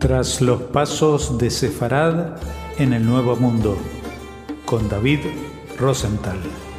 Tras los pasos de Sefarad en el Nuevo Mundo, con David Rosenthal.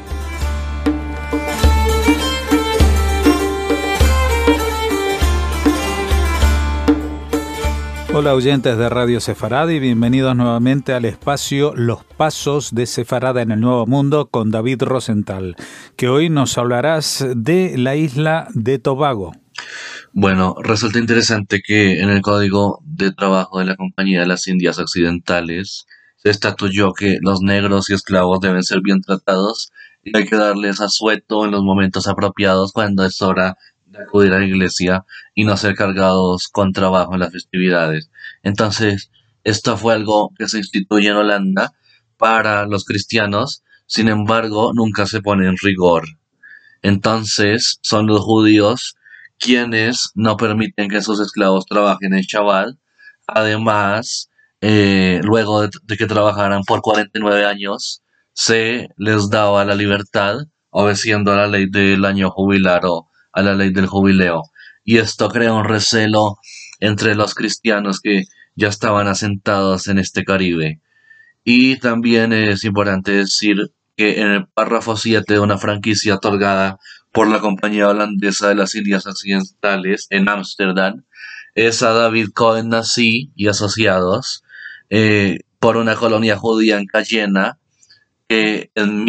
Hola oyentes de Radio Sefarad y bienvenidos nuevamente al espacio Los Pasos de Sefarad en el Nuevo Mundo con David Rosenthal, que hoy nos hablarás de la isla de Tobago. Bueno, resulta interesante que en el Código de Trabajo de la Compañía de las Indias Occidentales se estatuyó que los negros y esclavos deben ser bien tratados y hay que darles asueto en los momentos apropiados cuando es hora de acudir a la iglesia y no ser cargados con trabajo en las festividades. Entonces, esto fue algo que se instituye en Holanda para los cristianos, sin embargo, nunca se pone en rigor. Entonces, son los judíos quienes no permiten que sus esclavos trabajen en Shabbat. Además, luego de que trabajaran por 49 años, se les daba la libertad, obedeciendo a la ley del año jubilar o a la ley del jubileo. Y esto crea un recelo entre los cristianos que ya estaban asentados en este Caribe. Y también es importante decir que en el párrafo 7 de una franquicia otorgada por la Compañía Holandesa de las Indias Occidentales en Ámsterdam, es a David Cohen Nassy y asociados, por una colonia judía en Cayena, que en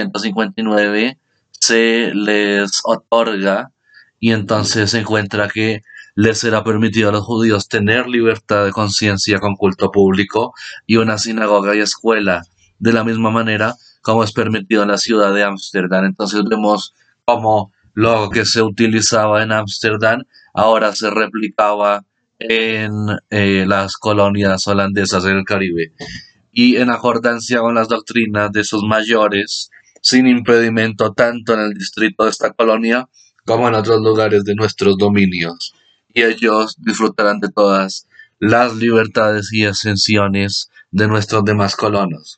1659 se les otorga y entonces se encuentra que les será permitido a los judíos tener libertad de conciencia con culto público y una sinagoga y escuela, de la misma manera como es permitido en la ciudad de Ámsterdam. Entonces vemos cómo lo que se utilizaba en Ámsterdam ahora se replicaba en las colonias holandesas en el Caribe. Y en acordancia con las doctrinas de sus mayores, sin impedimento tanto en el distrito de esta colonia como en otros lugares de nuestros dominios. Y ellos disfrutarán de todas las libertades y exenciones de nuestros demás colonos.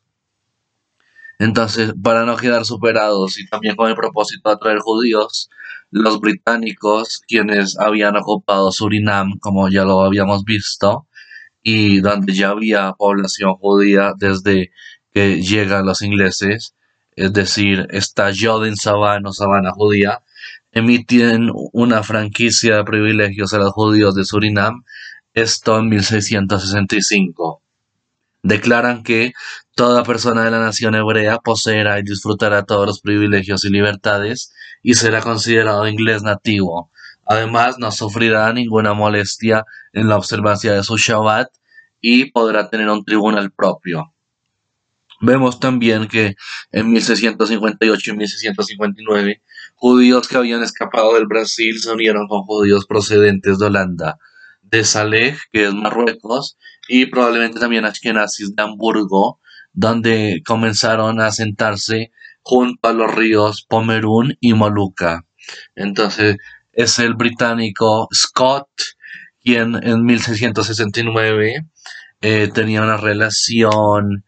Entonces, para no quedar superados y también con el propósito de atraer judíos, los británicos, quienes habían ocupado Surinam, como ya lo habíamos visto, y donde ya había población judía desde que llegan los ingleses, es decir, esta Joden Savannah o Sabana judía, emiten una franquicia de privilegios a los judíos de Surinam, esto en 1665. Declaran que toda persona de la nación hebrea poseerá y disfrutará todos los privilegios y libertades y será considerado inglés nativo. Además, no sufrirá ninguna molestia en la observancia de su Shabbat y podrá tener un tribunal propio. Vemos también que en 1658 y 1659, judíos que habían escapado del Brasil se unieron con judíos procedentes de Holanda, de Saleh, que es Marruecos, y probablemente también Ashkenazis de Hamburgo, donde comenzaron a asentarse junto a los ríos Pomerún y Molucca. Entonces, es el británico Scott quien en 1669 tenía una relación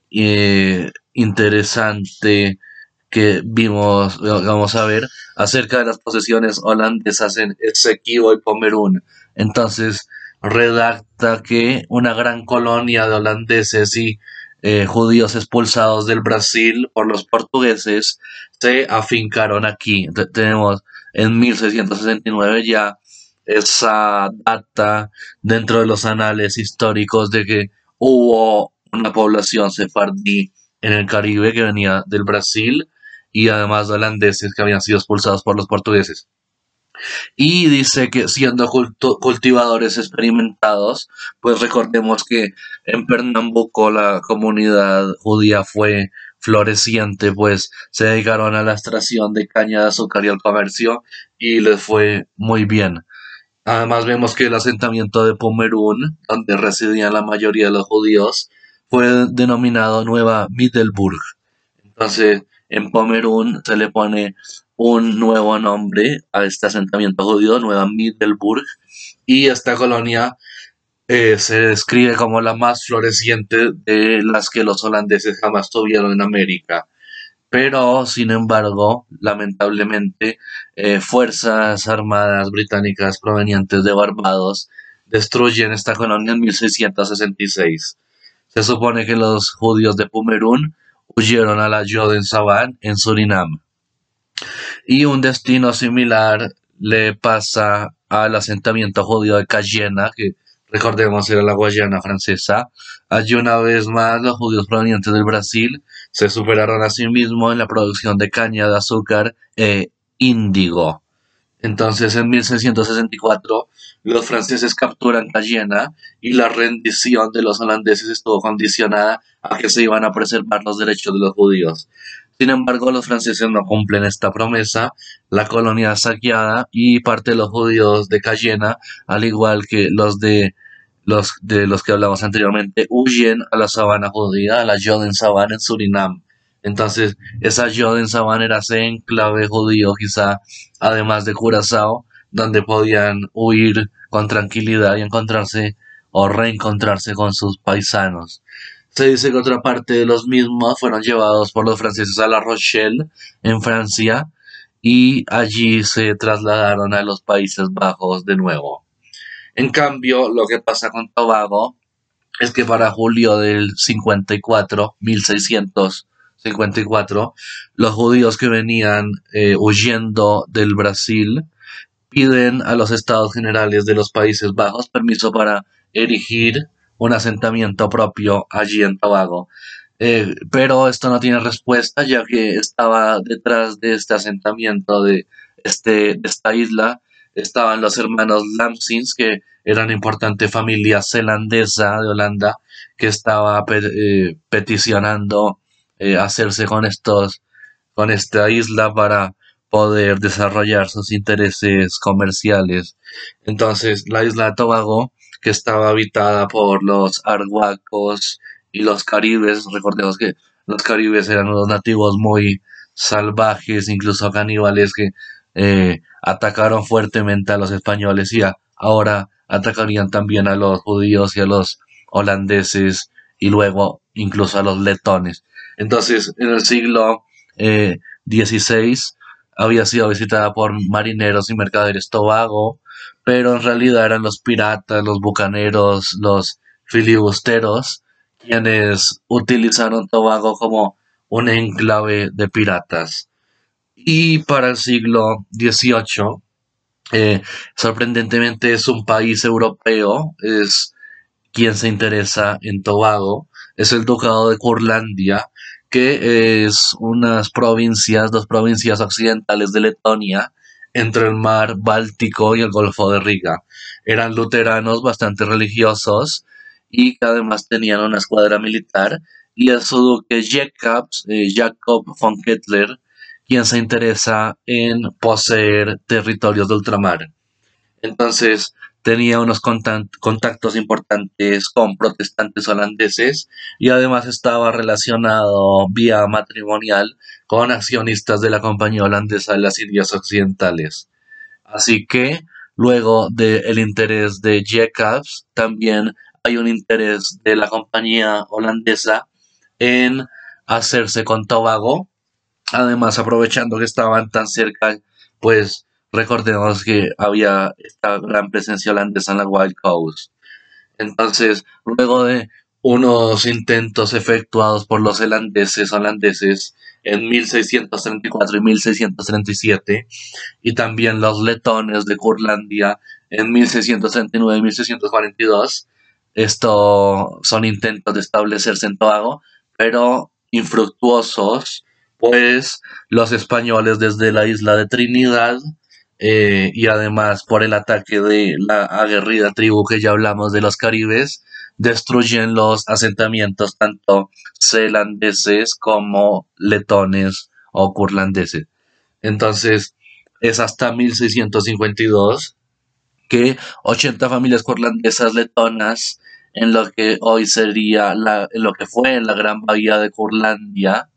interesante que vamos a ver acerca de las posesiones holandesas en Esequibo y Pomerún. Entonces redacta que una gran colonia de holandeses y judíos expulsados del Brasil por los portugueses se afincaron aquí. Tenemos en 1669 ya esa data dentro de los anales históricos de que hubo una población sefardí en el Caribe que venía del Brasil y además de holandeses que habían sido expulsados por los portugueses. Y dice que siendo cultivadores experimentados, pues recordemos que en Pernambuco la comunidad judía fue floreciente, pues se dedicaron a la extracción de caña de azúcar y al comercio y les fue muy bien. Además vemos que el asentamiento de Pomerún, donde residían la mayoría de los judíos, fue denominado Nueva Middelburg. Entonces, en Pomerún se le pone un nuevo nombre a este asentamiento judío, Nueva Middelburg, y esta colonia se describe como la más floreciente de las que los holandeses jamás tuvieron en América. Pero, sin embargo, lamentablemente, fuerzas armadas británicas provenientes de Barbados destruyen esta colonia en 1666. Se supone que los judíos de Pumerún huyeron a la Jodensavan en Surinam. Y un destino similar le pasa al asentamiento judío de Cayena, que recordemos era la Guayana francesa. Allí una vez más los judíos provenientes del Brasil se superaron a sí mismos en la producción de caña de azúcar e índigo. Entonces, en 1664, los franceses capturan Cayena y la rendición de los holandeses estuvo condicionada a que se iban a preservar los derechos de los judíos. Sin embargo, los franceses no cumplen esta promesa, la colonia es saqueada y parte de los judíos de Cayena, al igual que los que hablamos anteriormente, huyen a la sabana judía, a la Joden Sabana en Surinam. Entonces, esa Joden Sabana era ese enclave judío, quizá, además de Curazao, donde podían huir con tranquilidad y encontrarse o reencontrarse con sus paisanos. Se dice que otra parte de los mismos fueron llevados por los franceses a La Rochelle, en Francia, y allí se trasladaron a los Países Bajos de nuevo. En cambio, lo que pasa con Tobago es que para julio del 54, 1654, los judíos que venían huyendo del Brasil piden a los estados generales de los Países Bajos permiso para erigir un asentamiento propio allí en Tobago. Pero esto no tiene respuesta, ya que estaba detrás de este asentamiento de esta isla, estaban los hermanos Lamsins, que eran una importante familia zelandesa de Holanda, que estaba peticionando hacerse con esta isla para poder desarrollar sus intereses comerciales. Entonces, la isla de Tobago, que estaba habitada por los arhuacos y los caribes, recordemos que los caribes eran unos nativos muy salvajes, incluso caníbales, que atacaron fuertemente a los españoles y ahora atacarían también a los judíos y a los holandeses y luego incluso a los letones. Entonces, en el siglo XVI había sido visitada por marineros y mercaderes Tobago, pero en realidad eran los piratas, los bucaneros, los filibusteros, quienes utilizaron Tobago como un enclave de piratas. Y para el siglo XVIII, sorprendentemente es un país europeo, es quien se interesa en Tobago, es el Ducado de Curlandia, que es dos provincias occidentales de Letonia, entre el mar Báltico y el Golfo de Riga. Eran luteranos bastante religiosos y que además tenían una escuadra militar, y es su duque Jacob von Kettler, quien se interesa en poseer territorios de ultramar. Entonces tenía unos contactos importantes con protestantes holandeses y además estaba relacionado vía matrimonial con accionistas de la Compañía Holandesa de las Indias Occidentales. Así que luego del interés de Jacobs, también hay un interés de la Compañía Holandesa en hacerse con Tobago. Además, aprovechando que estaban tan cerca, pues recordemos que había esta gran presencia holandesa en la Wild Coast. Entonces, luego de unos intentos efectuados por los holandeses en 1634 y 1637, y también los letones de Curlandia en 1639 y 1642, esto son intentos de establecerse en Tobago, pero infructuosos, pues los españoles desde la isla de Trinidad, y además por el ataque de la aguerrida tribu que ya hablamos de los caribes, destruyen los asentamientos tanto zelandeses como letones o curlandeses. Entonces es hasta 1652 que 80 familias curlandesas letonas en lo que hoy sería en lo que fue la Gran Bahía de Curlandia,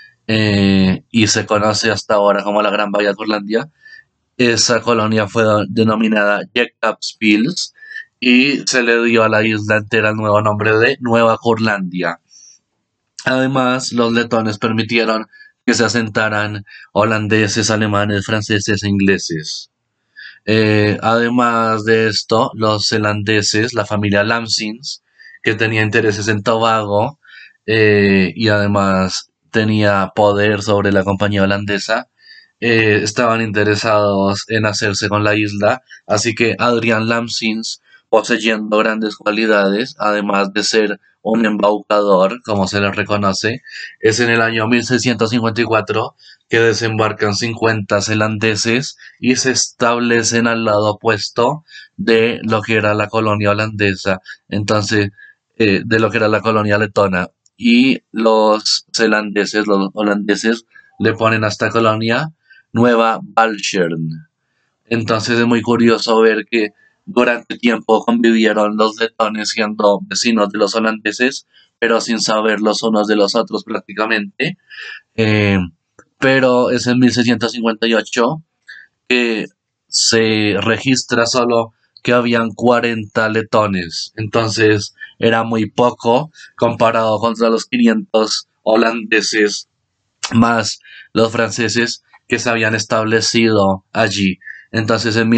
y se conoce hasta ahora como la Gran Bahía de Curlandia. Esa colonia fue denominada Jacobspils y se le dio a la isla entera el nuevo nombre de Nueva Curlandia. Además, los letones permitieron que se asentaran holandeses, alemanes, franceses e ingleses. Además de esto, los zelandeses, la familia Lamsins, que tenía intereses en Tobago y además tenía poder sobre la compañía holandesa, estaban interesados en hacerse con la isla, así que Adrian Lamsins, poseyendo grandes cualidades, además de ser un embaucador, como se le reconoce, es en el año 1654 que desembarcan 50 zelandeses y se establecen al lado opuesto de lo que era la colonia holandesa, entonces, de lo que era la colonia letona. Y los zelandeses, los holandeses, le ponen a esta colonia Nueva Balchern. Entonces es muy curioso ver que durante tiempo convivieron los letones siendo vecinos de los holandeses, pero sin saber los unos de los otros prácticamente. Eh, pero es en 1658 que se registra solo que habían 40 letones. Entonces era muy poco comparado contra los 500 holandeses más los franceses que se habían establecido allí. Entonces en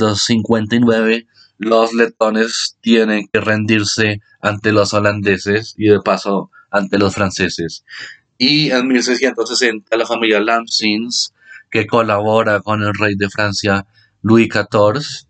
1659 los letones tienen que rendirse ante los holandeses y de paso ante los franceses. Y en 1660 la familia Lamsins, que colabora con el rey de Francia Louis XIV,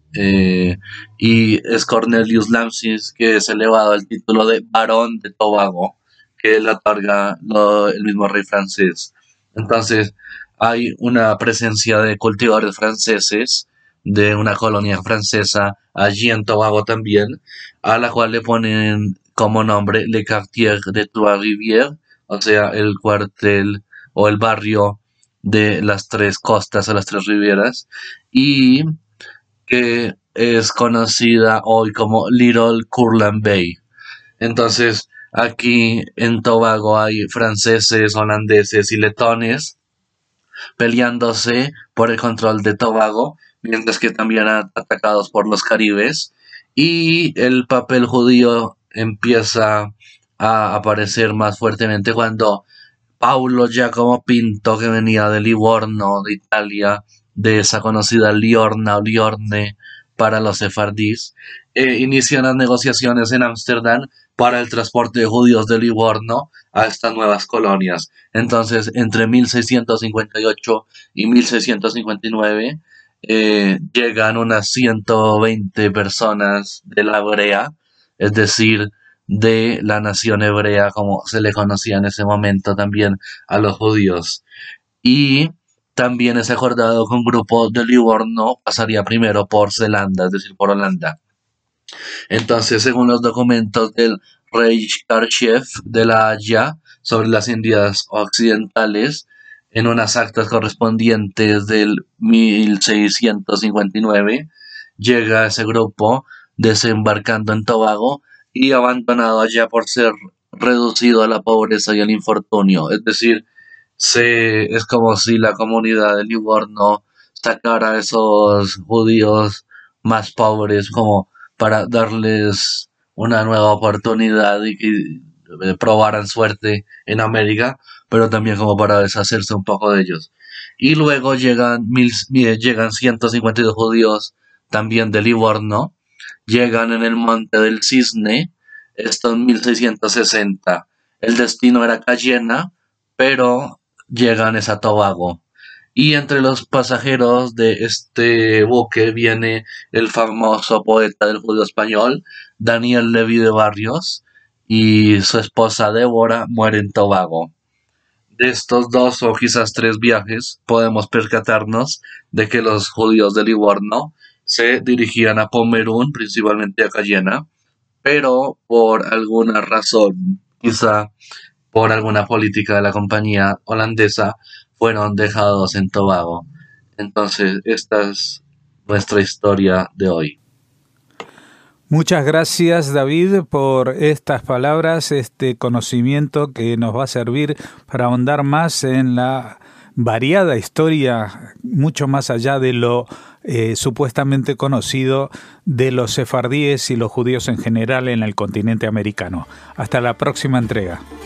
y es Cornelius Lamsins, que es elevado al título de barón de Tobago, que le otorga el mismo rey francés. Entonces, hay una presencia de cultivadores franceses de una colonia francesa allí en Tobago también, a la cual le ponen como nombre Le Quartier de Trois-Rivières, o sea, el cuartel o el barrio de las tres costas o las tres rivieras, y que es conocida hoy como Little Curland Bay. Entonces, aquí en Tobago hay franceses, holandeses y letones peleándose por el control de Tobago, mientras que también atacados por los caribes, y el papel judío empieza a aparecer más fuertemente cuando Paulo Giacomo Pinto, que venía de Livorno, de Italia, de esa conocida Liorna o Liorne para los sefardíes, inicia las negociaciones en Ámsterdam para el transporte de judíos de Livorno a estas nuevas colonias. Entonces, entre 1658 y 1659 llegan unas 120 personas de la Hebrea, es decir, de la nación hebrea, como se le conocía en ese momento también a los judíos. Y también es acordado que un grupo de Livorno pasaría primero por Zelanda, es decir, por Holanda. Entonces, según los documentos del Rijksarchief de La Haya sobre las Indias Occidentales, en unas actas correspondientes del 1659, llega ese grupo desembarcando en Tobago y abandonado allá por ser reducido a la pobreza y al infortunio. Es decir, es como si la comunidad de Livorno sacara a esos judíos más pobres como para darles una nueva oportunidad y que probaran suerte en América, pero también como para deshacerse un poco de ellos. Y luego llegan 152 judíos también de Livorno, llegan en el Monte del Cisne, esto en 1660. El destino era Cayena, pero llegan a Tobago. Y entre los pasajeros de este buque viene el famoso poeta del judío español, Daniel Leví de Barrios, y su esposa Débora muere en Tobago. De estos 2 o quizás 3 viajes podemos percatarnos de que los judíos de Livorno se dirigían a Pomerún, principalmente a Cayena, pero por alguna razón, quizá por alguna política de la compañía holandesa, fueron dejados en Tobago. Entonces, esta es nuestra historia de hoy. Muchas gracias, David, por estas palabras, este conocimiento que nos va a servir para ahondar más en la variada historia, mucho más allá de lo supuestamente conocido de los sefardíes y los judíos en general en el continente americano. Hasta la próxima entrega.